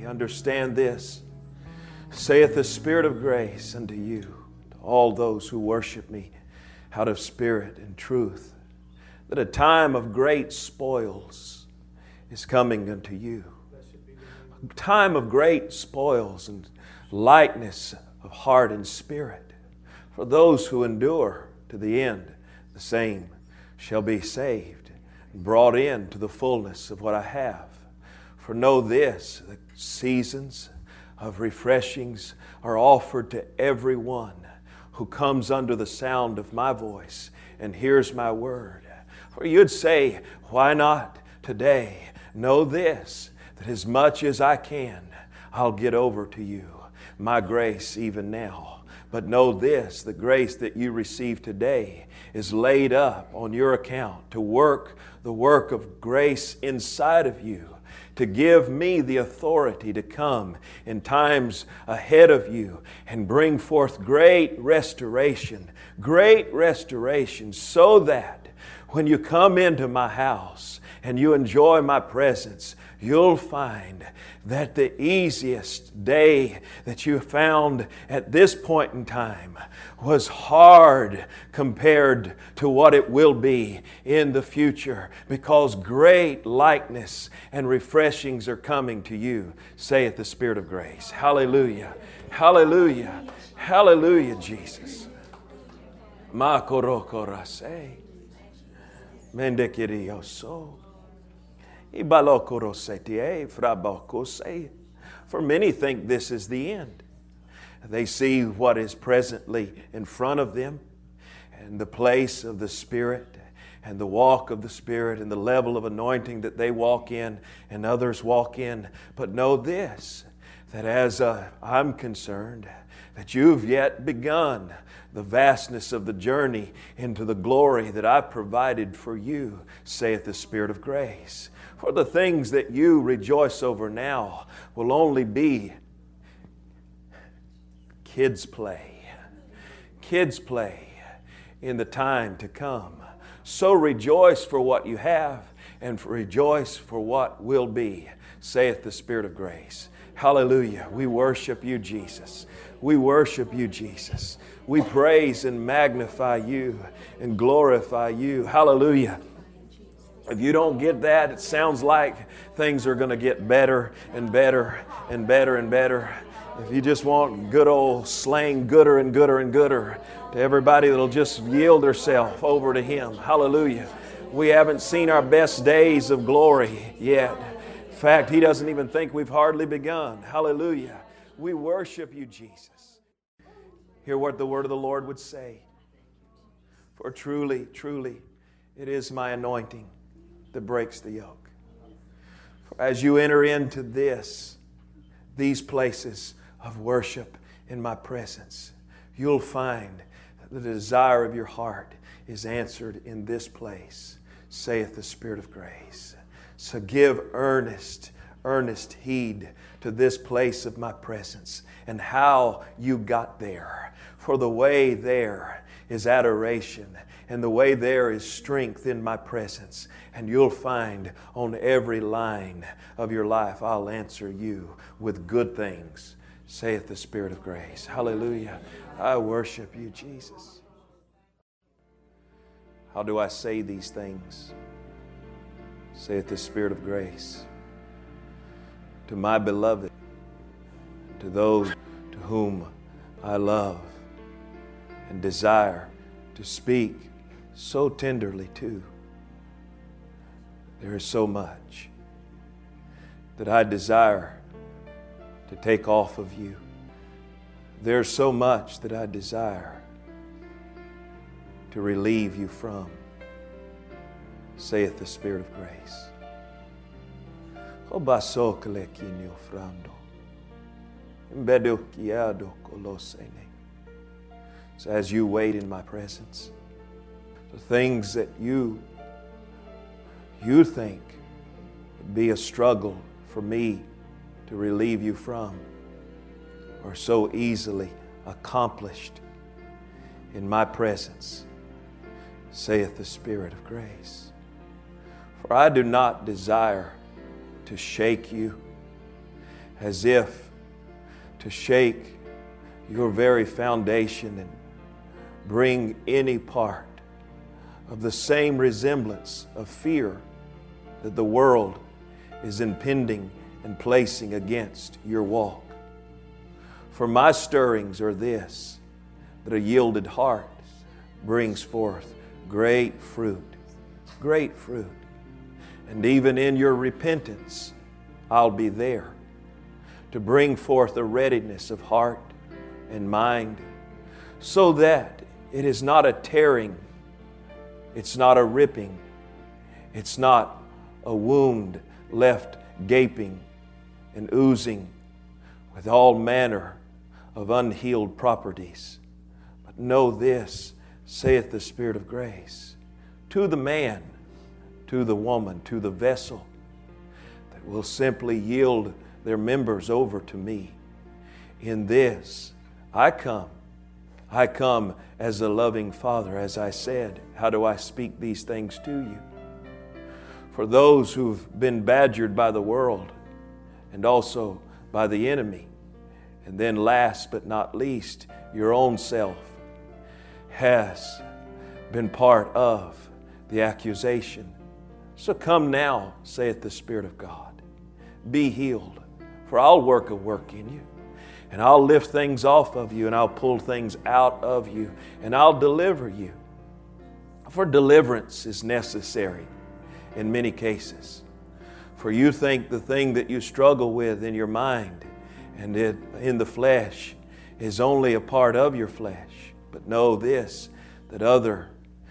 understand this, saith the Spirit of grace unto you, to all those who worship me out of spirit and truth, that a time of great spoils is coming unto you. A time of great spoils and lightness of heart and spirit. For those who endure to the end, the same shall be saved and brought in to the fullness of what I have. For know this, the seasons of refreshings are offered to everyone who comes under the sound of my voice and hears my word. For you'd say, why not today? Know this, that as much as I can, I'll get over to you my grace even now. But know this, the grace that you receive today is laid up on your account to work the work of grace inside of you, to give me the authority to come in times ahead of you and bring forth great restoration, so that when you come into my house and you enjoy my presence, you'll find that the easiest day that you found at this point in time was hard compared to what it will be in the future, because great likeness and refreshings are coming to you, saith the Spirit of grace. Hallelujah. Hallelujah. Hallelujah, Jesus. Ma korokorase. Mendekirioso. For many think this is the end. They see what is presently in front of them, and the place of the Spirit, and the walk of the Spirit, and the level of anointing that they walk in and others walk in. But know this, that as I'm concerned, that you've yet begun the vastness of the journey into the glory that I've provided for you, saith the Spirit of grace. For the things that you rejoice over now will only be kids' play. Kids' play in the time to come. So rejoice for what you have and rejoice for what will be, saith the Spirit of grace. Hallelujah. We worship you, Jesus. We worship you, Jesus. We praise and magnify you and glorify you. Hallelujah. If you don't get that, it sounds like things are going to get better and better and better and better. If you just want good old slang, gooder and gooder and gooder, to everybody that'll just yield herself over to Him. Hallelujah. We haven't seen our best days of glory yet. In fact, He doesn't even think we've hardly begun. Hallelujah. We worship you, Jesus. Hear what the word of the Lord would say. For truly, truly, it is my anointing that breaks the yoke. For as you enter into these places of worship in my presence, you'll find that the desire of your heart is answered in this place, saith the Spirit of grace. So give earnest heed to this place of my presence and how you got there. For the way there is adoration, and the way there is strength in my presence. And you'll find on every line of your life, I'll answer you with good things, saith the Spirit of grace. Hallelujah. I worship you, Jesus. How do I say these things? Saith the Spirit of grace. To my beloved, to those to whom I love and desire to speak so tenderly to. There is so much that I desire to take off of you. There's so much that I desire to relieve you from, saith the Spirit of grace. So as you wait in my presence, the things that you think would be a struggle for me to relieve you from are so easily accomplished in my presence, saith the Spirit of grace. For I do not desire to shake you as if to shake your very foundation and bring any part of the same resemblance of fear that the world is impending and placing against your walk. For my stirrings are this, that a yielded heart brings forth great fruit, great fruit. And even in your repentance, I'll be there to bring forth a readiness of heart and mind, so that it is not a tearing, it's not a ripping, it's not a wound left gaping and oozing with all manner of unhealed properties. But know this, saith the Spirit of grace, to the man, to the woman, to the vessel that will simply yield their members over to me. In this, I come as a loving Father. As I said, how do I speak these things to you? For those who've been badgered by the world and also by the enemy, and then last but not least, your own self has been part of the accusation. So come now, saith the Spirit of God. Be healed, for I'll work a work in you. And I'll lift things off of you, and I'll pull things out of you, and I'll deliver you. For deliverance is necessary in many cases. For you think the thing that you struggle with in your mind and in the flesh is only a part of your flesh. But know this, that other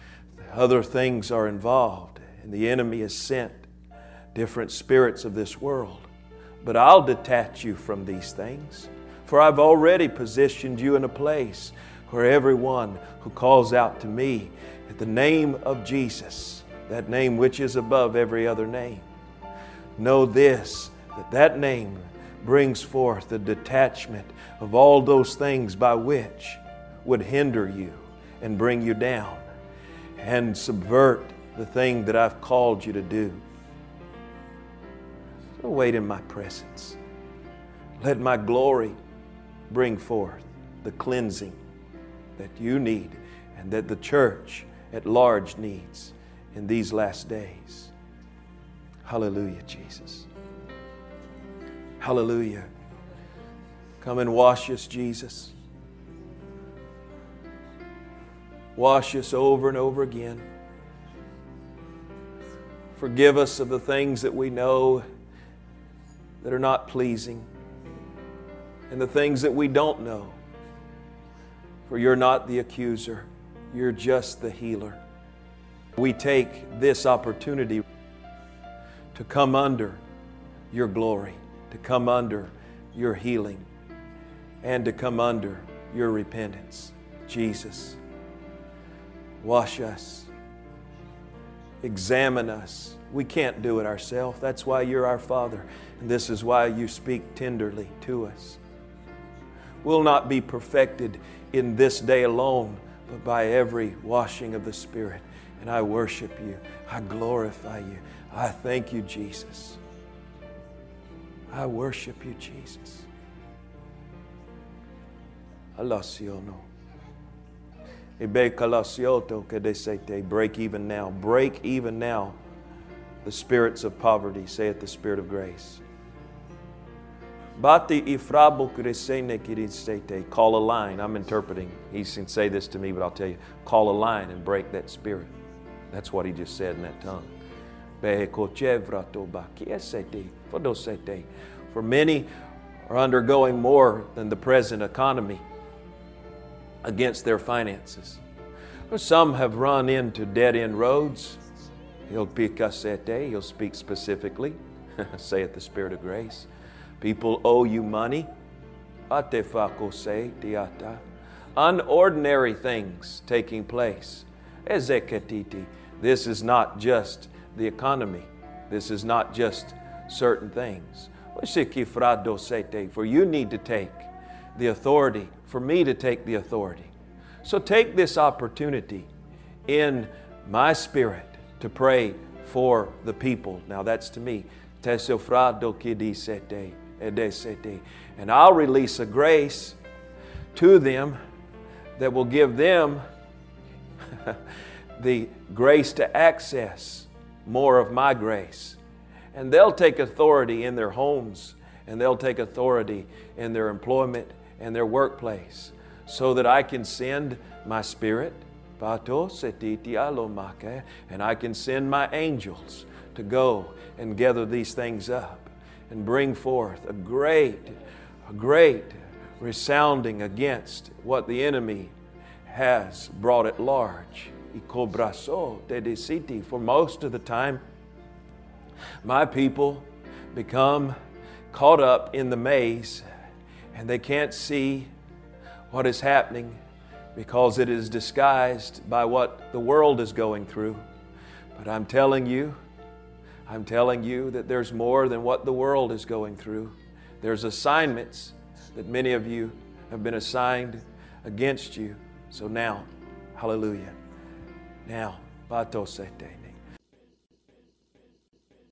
things are involved, and the enemy has sent different spirits of this world. But I'll detach you from these things. For I've already positioned you in a place where everyone who calls out to me at the name of Jesus, that name which is above every other name, know this, that name brings forth the detachment of all those things by which would hinder you and bring you down and subvert the thing that I've called you to do. So wait in my presence. Let my glory bring forth the cleansing that you need and that the church at large needs in these last days. Hallelujah, Jesus. Hallelujah. Come and wash us, Jesus. Wash us over and over again. Forgive us of the things that we know that are not pleasing, and the things that we don't know. For you're not the accuser, you're just the healer. We take this opportunity to come under your glory, to come under your healing, and to come under your repentance. Jesus, wash us, examine us. We can't do it ourselves. That's why you're our Father, and this is why you speak tenderly to us. Will not be perfected in this day alone, but by every washing of the Spirit. And I worship you. I glorify you. I thank you, Jesus. I worship you, Jesus. Alasiono. Break even now. Break even now the spirits of poverty, saith the Spirit of grace. Call a line. I'm interpreting. He can say this to me, but I'll tell you. Call a line and break that spirit. That's what he just said in that tongue. For many are undergoing more than the present economy against their finances. Some have run into dead-end roads. He'll speak specifically, saith the Spirit of grace. People owe you money. Unordinary things taking place. This is not just the economy. This is not just certain things. For you need to take the authority, for me to take the authority. So take this opportunity in my spirit to pray for the people. Now that's to me. And I'll release a grace to them that will give them the grace to access more of my grace. And they'll take authority in their homes, and they'll take authority in their employment and their workplace, so that I can send my Spirit, and I can send my angels to go and gather these things up and bring forth a great resounding against what the enemy has brought at large. For most of the time, my people become caught up in the maze, and they can't see what is happening because it is disguised by what the world is going through. But I'm telling you that there's more than what the world is going through. There's assignments that many of you have been assigned against you. So now, hallelujah. Now, Bato Sete.